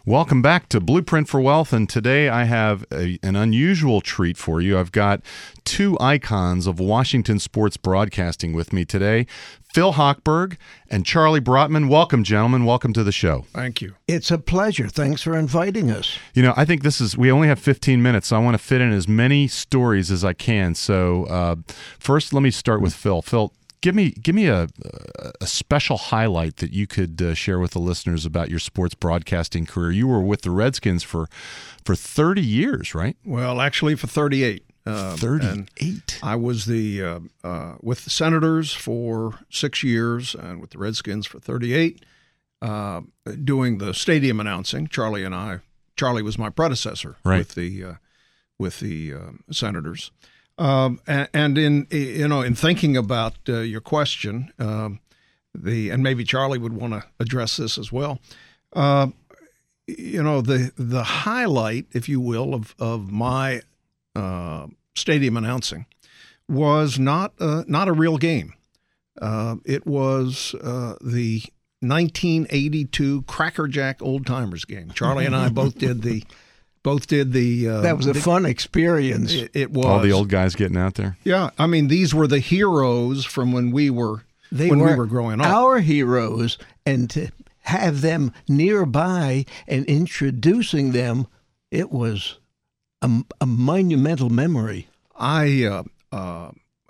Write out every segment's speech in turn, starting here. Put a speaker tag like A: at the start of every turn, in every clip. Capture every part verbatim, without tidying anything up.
A: Welcome back to Blueprint for Wealth, and today I have a, an unusual treat for you. I've got two icons of Washington sports broadcasting with me today, Phil Hochberg and Charlie Brotman. Welcome, gentlemen. Welcome to the show.
B: Thank you.
C: It's a pleasure. Thanks for inviting us.
A: You know, I think this is, we only have fifteen minutes, so I want to fit in as many stories as I can. So uh, first, let me start with Phil. Phil, Give me give me a a special highlight that you could uh, share with the listeners about your sports broadcasting career. You were with the Redskins for for thirty years, right?
B: Well, actually, for thirty-eight. Uh,
A: thirty-eight.
B: I was the uh, uh, with the Senators for six years and with the Redskins for thirty-eight, uh, doing the stadium announcing. Charlie and I. Charlie was my predecessor
A: right.
B: with the uh, with the uh, Senators. Um, and, and in you know in thinking about uh, your question, um, the and maybe Charlie would want to address this as well. Uh, you know the the highlight, if you will, of of my uh, stadium announcing was not uh, not a real game. Uh, it was uh, the nineteen eighty-two Cracker Jack Old Timers game. Charlie and I both did the. Both did the. Uh,
C: that was a
B: the,
C: fun experience.
B: It, it was
A: all the old guys getting out there.
B: Yeah, I mean these were the heroes from when we were
C: they
B: when
C: were
B: we were growing up.
C: Our heroes, and to have them nearby and introducing them, it was a, a monumental memory.
B: I uh, uh,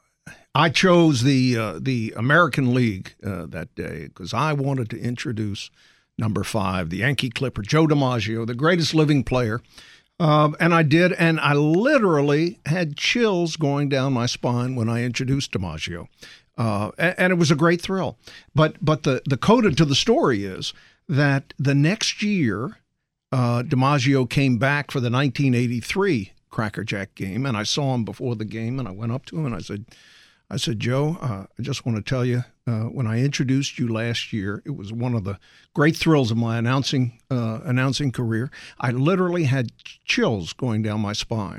B: I chose the uh, the American League uh, that day because I wanted to introduce number five, the Yankee Clipper, Joe DiMaggio, the greatest living player. Um, and I did, and I literally had chills going down my spine when I introduced DiMaggio. Uh, and, and it was a great thrill. But but the, the coda to the story is that the next year, uh, DiMaggio came back for the nineteen eighty-three Cracker Jack game, and I saw him before the game, and I went up to him and I said, I said, Joe, uh, I just want to tell you, uh, when I introduced you last year, it was one of the great thrills of my announcing uh, announcing career. I literally had chills going down my spine.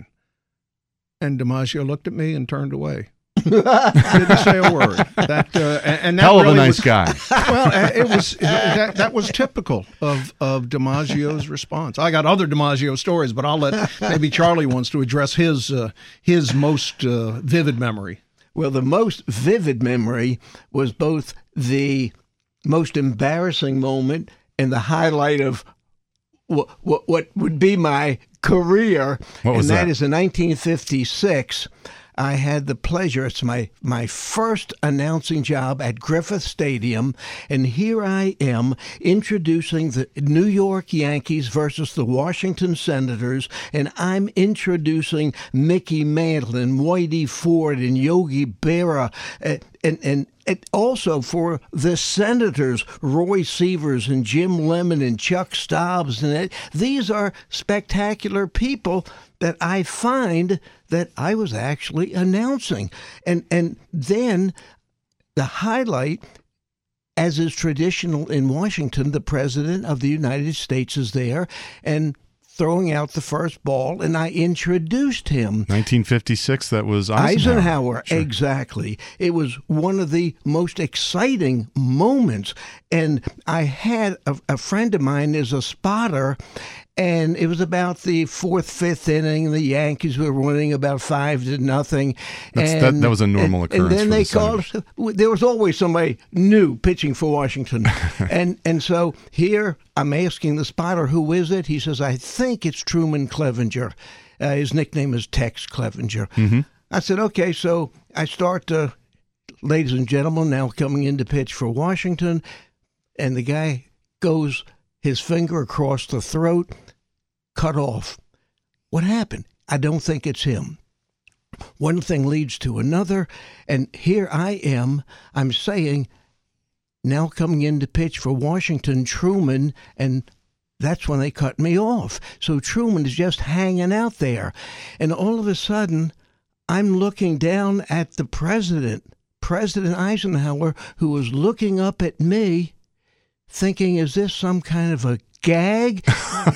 B: And DiMaggio looked at me and turned away. Didn't say a word. That uh, and, and that
A: hell
B: really
A: of a nice
B: was,
A: guy.
B: Well, it was that, that was typical of of DiMaggio's response. I got other DiMaggio stories, but I'll let maybe Charlie wants to address his uh, his most uh, vivid memory.
C: Well, the most vivid memory was both the most embarrassing moment and the highlight of what, what, what would be my career.
A: What was
C: and that,
A: that?
C: is in nineteen fifty-six. I had the pleasure, it's my, my first announcing job at Griffith Stadium, and here I am introducing the New York Yankees versus the Washington Senators, and I'm introducing Mickey Mantle and Whitey Ford and Yogi Berra, uh, and, and and also for the Senators, Roy Sievers and Jim Lemon and Chuck Stobbs. And it, these are spectacular people that I find that I was actually announcing. And and then the highlight, as is traditional in Washington, the President of the United States is there and throwing out the first ball, and I introduced him.
A: nineteen fifty-six, that was Eisenhower.
C: Eisenhower,
A: Sure.
C: Exactly. It was one of the most exciting moments. And I had a, a friend of mine is a spotter, and it was about the fourth, fifth inning. The Yankees were winning about five to nothing.
A: That's,
C: and,
A: that, that was a normal
C: and,
A: occurrence.
C: And then
A: for
C: they
A: the
C: called. There was always somebody new pitching for Washington, and and so here I'm asking the spotter, who is it? He says, I think it's Truman Clevenger. Uh, his nickname is Tex Clevenger.
A: Mm-hmm.
C: I said, okay, so I start, uh, ladies and gentlemen, now coming in to pitch for Washington, and the guy goes his finger across the throat, cut off. What happened? I don't think it's him. One thing leads to another, and here I am, I'm saying, now coming in to pitch for Washington, Truman, and that's when they cut me off. So Truman is just hanging out there. And all of a sudden, I'm looking down at the president, President Eisenhower, who was looking up at me, thinking, is this some kind of a gag?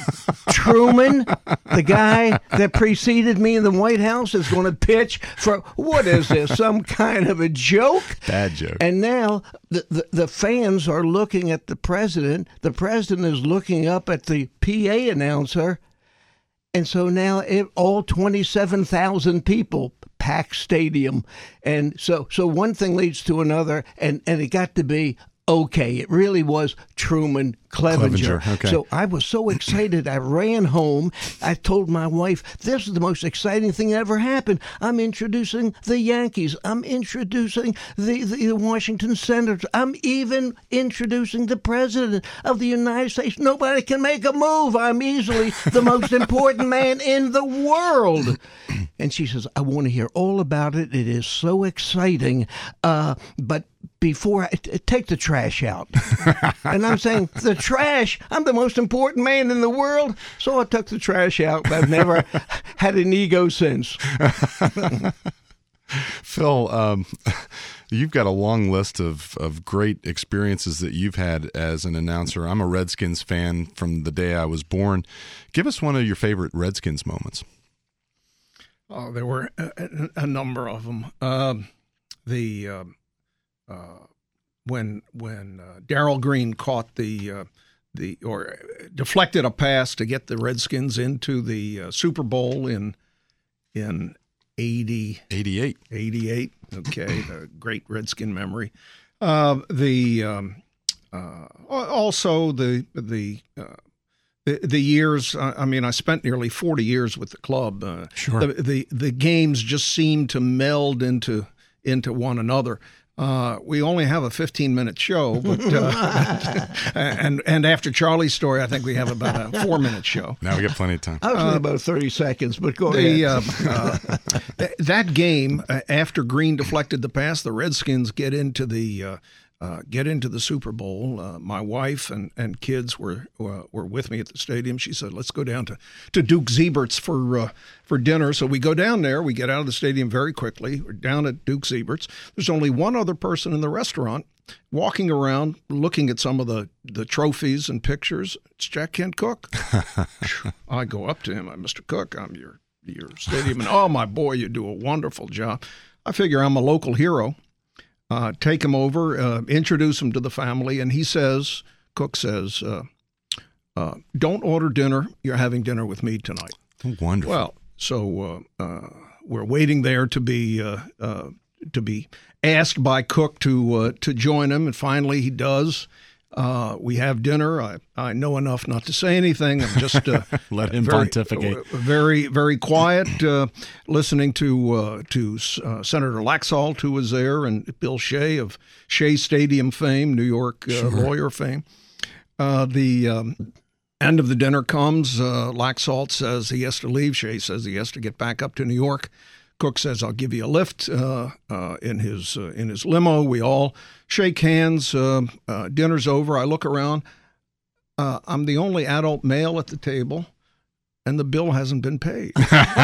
C: Truman, the guy that preceded me in the White House, is going to pitch for, what is this, some kind of a joke?
A: Bad joke.
C: And now the, the, the fans are looking at the president. The president is looking up at the P A announcer. And so now it, all twenty-seven thousand people pack stadium. And so so one thing leads to another, and, and it got to be, okay, it really was Truman Clevenger.
A: Clevenger, okay.
C: So I was so excited, I ran home. I told my wife, this is the most exciting thing that ever happened. I'm introducing the Yankees. I'm introducing the, the, the Washington Senators. I'm even introducing the President of the United States. Nobody can make a move. I'm easily the most important man in the world. And she says, I want to hear all about it. It is so exciting. Uh, but before I t- take the trash out. And I'm saying, the trash? I'm the most important man in the world. So I took the trash out. I've never had an ego since.
A: Phil, um, you've got a long list of, of great experiences that you've had as an announcer. I'm a Redskins fan from the day I was born. Give us one of your favorite Redskins moments.
B: Oh, there were a, a number of them. Um, the uh, uh, when when uh, Darrell Green caught the uh, the or deflected a pass to get the Redskins into the uh, Super Bowl in in eighty
A: eighty-eight
B: eighty-eight. Okay, the great Redskin memory. Uh, the um, uh, also the the. Uh, The, the years, I mean, I spent nearly forty years with the club. Uh,
A: sure.
B: The, the the games just seemed to meld into into one another. Uh, we only have a fifteen minute show, but uh, and and after Charlie's story, I think we have about a four minute show.
A: Now we got plenty of time.
C: I was uh, about thirty seconds, but go
B: the,
C: ahead.
B: Uh, uh, that game, uh, after Green deflected the pass, the Redskins get into the. Uh, Uh, get into the Super Bowl. Uh, my wife and, and kids were uh, were with me at the stadium. She said, "Let's go down to, to Duke Ziebert's for uh, for dinner." So we go down there. We get out of the stadium very quickly. We're down at Duke Ziebert's. There's only one other person in the restaurant walking around, looking at some of the, the trophies and pictures. It's Jack Kent Cooke. I go up to him. I'm Mister Cooke. I'm your your stadium, and oh my boy, you do a wonderful job. I figure I'm a local hero. Uh, take him over, uh, introduce him to the family, and he says, Cooke says, uh, uh, don't order dinner. You're having dinner with me tonight.
A: Oh, wonderful.
B: Well, so uh, uh, we're waiting there to be uh, uh, to be asked by Cooke to uh, to join him, and finally he does. Uh, we have dinner. I, I know enough not to say anything. I'm just uh,
A: let him
B: very,
A: pontificate.
B: Very, very quiet, uh, listening to uh, to uh, Senator Laxalt, who was there, and Bill Shea of Shea Stadium fame, New York uh,
A: sure.
B: lawyer fame. Uh, the um, end of the dinner comes. Uh, Laxalt says he has to leave. Shea says he has to get back up to New York. Cooke says, "I'll give you a lift uh, uh, in his uh, in his limo." We all shake hands. Uh, uh, dinner's over. I look around. Uh, I'm the only adult male at the table, and the bill hasn't been paid.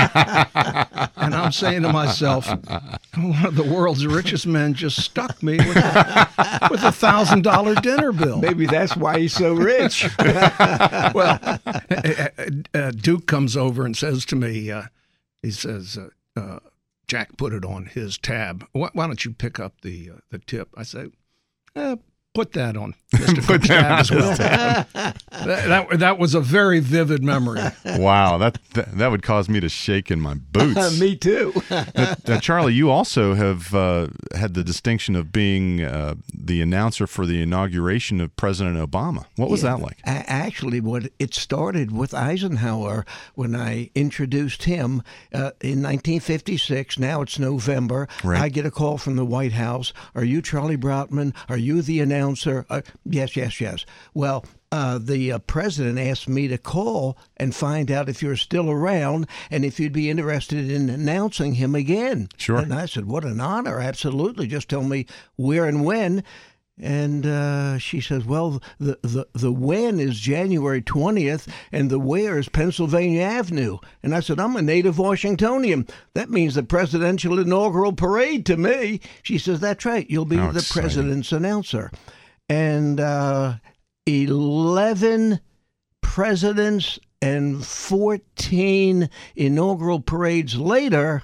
B: And I'm saying to myself, one of the world's richest men just stuck me with a, with a thousand dollar dinner bill.
C: Maybe that's why he's so rich.
B: Well, uh, uh, Duke comes over and says to me, uh, he says. Uh, Uh, Jack put it on his tab. Why, why don't you pick up the uh, the tip? I said, eh, put that on Mister Cooke's tab as well. that, that that was a very vivid memory.
A: Wow, that, that that would cause me to shake in my boots.
C: Me too.
A: now, now, Charlie, you also have uh, had the distinction of being uh, the announcer for the inauguration of President Obama. What was
C: yeah,
A: that like?
C: Actually, what it started with Eisenhower when I introduced him uh, in nineteen fifty-six. Now it's November.
A: Right.
C: I get a call from the White House. Are you Charlie Broutman? Are you the announcer? Uh, yes, yes, yes. Well, Uh, the uh, president asked me to call and find out if you're still around and if you'd be interested in announcing him again.
A: Sure.
C: And I said, what an honor. Absolutely. Just tell me where and when. And uh, she says, well, the, the, the when is January twentieth and the where is Pennsylvania Avenue. And I said, I'm a native Washingtonian. That means the presidential inaugural parade to me. She says, that's right. You'll be
A: How
C: the
A: exciting.
C: president's announcer. And uh, eleven presidents and fourteen inaugural parades later,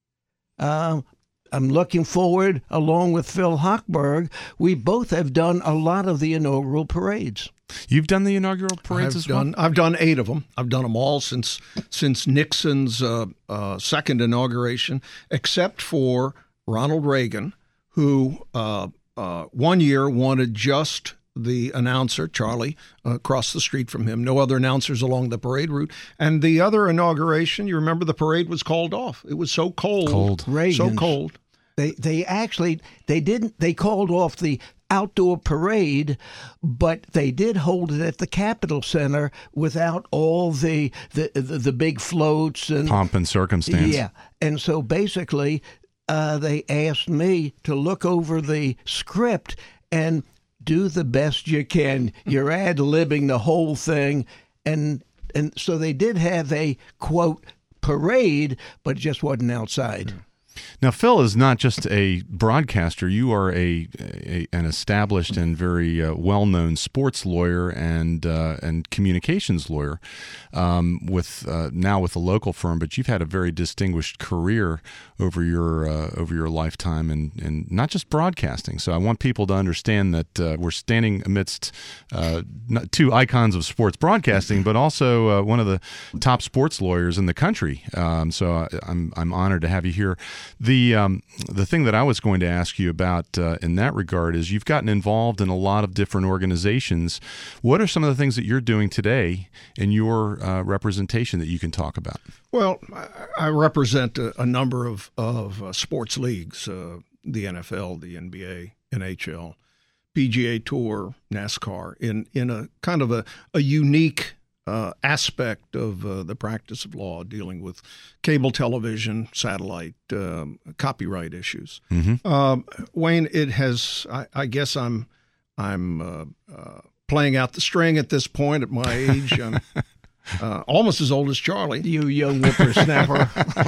C: uh, I'm looking forward, along with Phil Hochberg, we both have done a lot of the inaugural parades.
A: You've done the inaugural parades
B: I've
A: as well?
B: done, I've done eight of them. I've done them all since since Nixon's uh, uh, second inauguration, except for Ronald Reagan, who uh, uh, one year wanted just the announcer, Charlie, uh, across the street from him. No other announcers along the parade route. And the other inauguration, you remember the parade was called off. It was so cold.
A: Cold.
B: So
C: Reagan's.
B: cold.
C: They they actually they didn't they called off the outdoor parade, but they did hold it at the Capitol Center without all the the the, the big floats and
A: Pomp and circumstance.
C: yeah. And so basically, uh, they asked me to look over the script and do the best you can. You're ad-libbing the whole thing, and and so they did have a quote parade, but it just wasn't outside.
A: Now, Phil is not just a broadcaster. You are a, a an established and very uh, well-known sports lawyer and uh, and communications lawyer, um, with uh, now with a local firm. But you've had a very distinguished career over your uh, over your lifetime, and and not just broadcasting. So I want people to understand that uh, we're standing amidst uh, not two icons of sports broadcasting, but also uh, one of the top sports lawyers in the country. Um, so I, I'm I'm honored to have you here. The um, the thing that I was going to ask you about uh, in that regard is you've gotten involved in a lot of different organizations. What are some of the things that you're doing today in your uh, representation that you can talk about?
B: Well, I represent a, a number of, of uh, sports leagues, uh, the N F L, the N B A, N H L, P G A Tour, NASCAR, in, in a kind of a, a unique Uh, aspect of uh, the practice of law, dealing with cable television, satellite, um, copyright issues.
A: Mm-hmm.
B: Um, Wayne, it has. I, I guess I'm I'm uh, uh, playing out the string at this point at my age. I'm uh, almost as old as Charlie.
C: You young whippersnapper.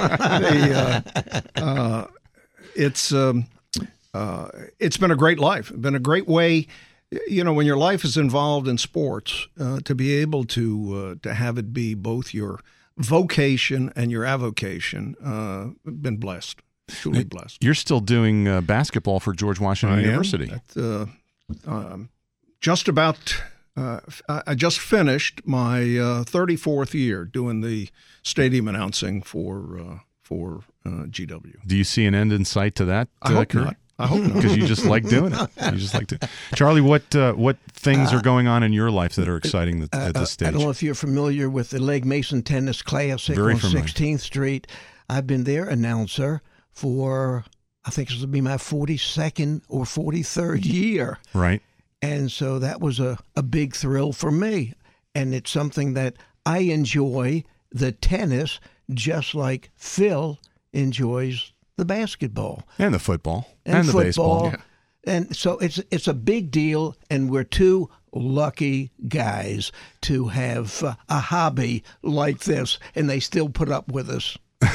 B: the, uh, uh, it's um, uh, it's been a great life. It's been a great way. You know, when your life is involved in sports, uh, to be able to uh, to have it be both your vocation and your avocation, uh, been blessed, truly blessed.
A: You're still doing uh, basketball for George Washington
B: I
A: University.
B: At, uh, um, just about, uh, I just finished my uh, thirty-fourth year doing the stadium announcing for uh, for uh, G W.
A: Do you see an end in sight to that?
B: I
A: uh,
B: hope
A: career?
B: not. I hope not.
A: Because you just like doing it. You just like to. Charlie, what uh, what things are going on in your life that are exciting at, at this stage?
C: I don't know if you're familiar with the Legg Mason Tennis Classic
A: Very
C: on
A: familiar.
C: sixteenth Street. I've been their announcer for, I think this will be my forty-second or forty-third year.
A: Right.
C: And so that was a, a big thrill for me. And it's something that I enjoy, the tennis, just like Phil enjoys the basketball.
A: And the football.
C: And,
A: And, the
C: football.
A: baseball.
B: Yeah.
C: And so it's it's a big deal, and we're two lucky guys to have uh, a hobby like this, and they still put up with us.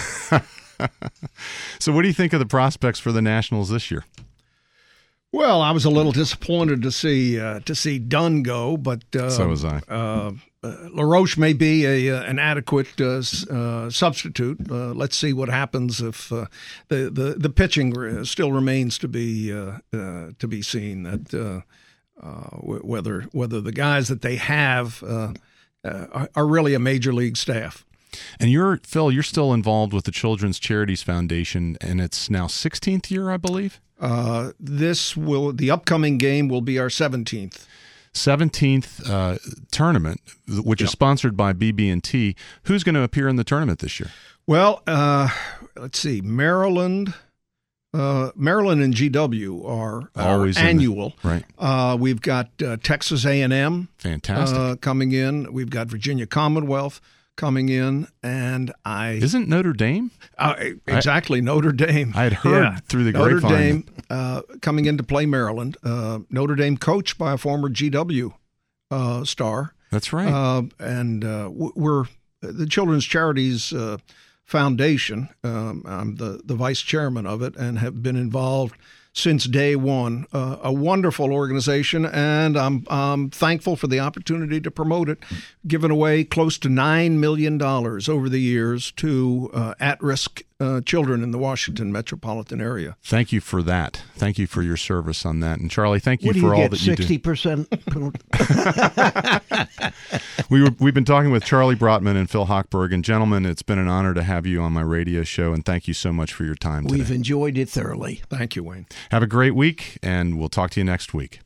A: So what do you think of the prospects for the Nationals this year?
B: Well, I was a little disappointed to see uh, to see Dunn go, but uh,
A: So was I.
B: Uh, uh, LaRoche may be a uh, an adequate uh, uh, substitute. Uh, let's see what happens if uh, the, the the pitching still remains to be uh, uh, to be seen. That uh, uh, whether whether the guys that they have uh, uh, are, are really a major league staff.
A: And you're, Phil, you're still involved with the Children's Charities Foundation, and it's now sixteenth year, I believe?
B: Uh, this will the upcoming game will be our seventeenth.
A: seventeenth uh, tournament, which
B: Yeah.
A: is sponsored by B B and T. Who's going to appear in the tournament this year?
B: Well, uh, let's see. Maryland, uh, Maryland and G W are, are
A: Always in the-
B: annual.
A: Right.
B: Uh, we've got uh, Texas A and M
A: Fantastic.
B: uh, coming in. We've got Virginia Commonwealth coming in, and I
A: Isn't Notre Dame?
B: uh, exactly Notre Dame.
A: I had heard
B: Yeah.
A: through the
B: Notre
A: grapevine.
B: Dame uh, coming in to play Maryland. Uh, Notre Dame coached by a former G W uh, star.
A: That's right.
B: Uh, and uh, w- we're the Children's Charities uh, Foundation. Um, I'm the, the vice chairman of it and have been involved since day one. Uh, a wonderful organization, and I'm, I'm thankful for the opportunity to promote it, giving away close to nine million dollars over the years to uh, at-risk uh, children in the Washington metropolitan area.
A: Thank you for that. Thank you for your service on that. And Charlie, thank you
C: what do
A: for
C: you
A: all
C: get,
A: that you do.
C: sixty percent?
A: we were, we've been talking with Charlie Brotman and Phil Hochberg. And gentlemen, it's been an honor to have you on my radio show, and thank you so much for your time today.
C: We've enjoyed it thoroughly.
B: Thank you, Wayne.
A: Have a great week, and we'll talk to you next week.